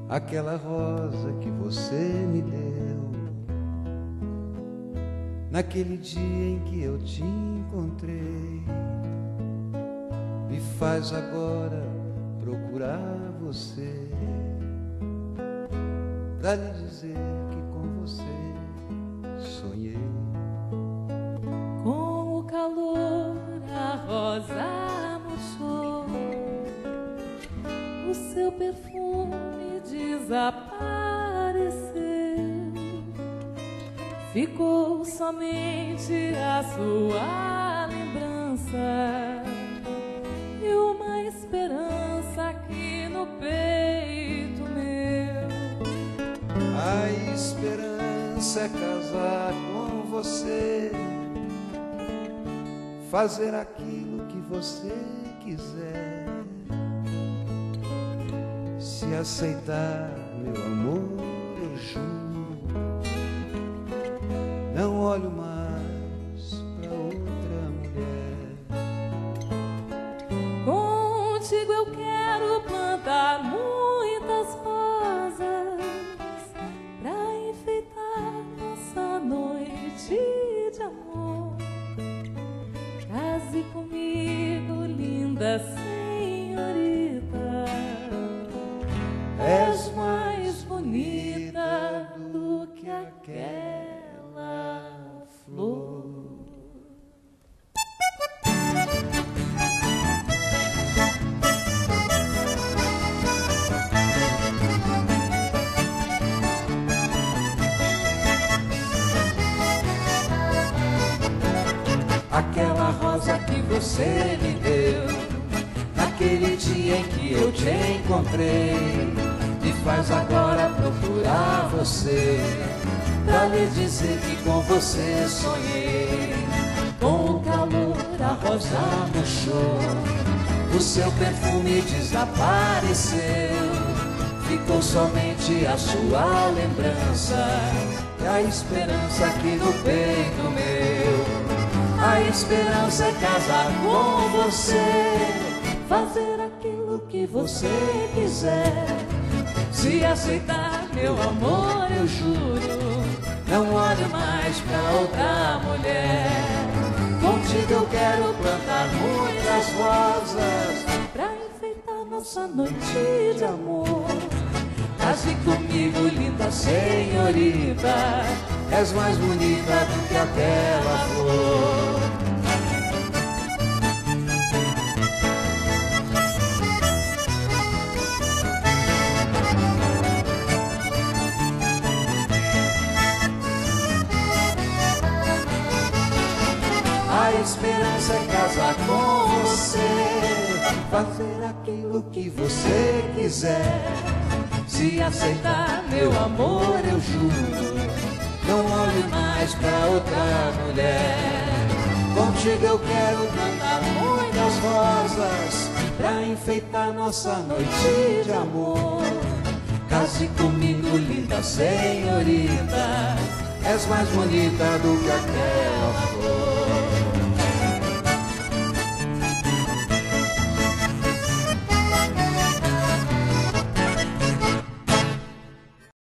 aquela rosa que você me deu, naquele dia em que eu te encontrei, me faz agora procurar você, pra lhe dizer que com você sonhei. Com o calor a rosa murchou, o seu perfume desapareceu, ficou somente a sua lembrança e uma esperança aqui no peito meu. A esperança é casar com você, fazer aquilo que você quiser. Se aceitar, meu amor, eu juro, não olho mais pra outra mulher. Contigo eu quero plantar muitas rosas pra enfeitar nossa noite de amor. Case comigo, linda senhorita, és mais bonita do que aquela flor. Aquela rosa que você me deu, naquele dia em que eu te encontrei, me faz agora procurar você, pra lhe dizer que com você sonhei. Com o calor a rosa murchou, o seu perfume desapareceu, ficou somente a sua lembrança e a esperança aqui no peito meu. A esperança é casar com você, fazer aquilo que você quiser. Se aceitar, meu amor, eu juro, não olho mais pra outra mulher. Contigo eu quero plantar muitas rosas Pra enfeitar nossa noite de amor. Case comigo, linda senhorita, és mais bonita do que aquela flor. A esperança é casar com você, fazer aquilo que você quiser. Se aceitar, meu amor, eu juro, não olho mais pra outra mulher. Contigo eu quero plantar muitas rosas pra enfeitar nossa noite de amor. Case comigo, linda senhorita, és mais bonita do que aquela flor.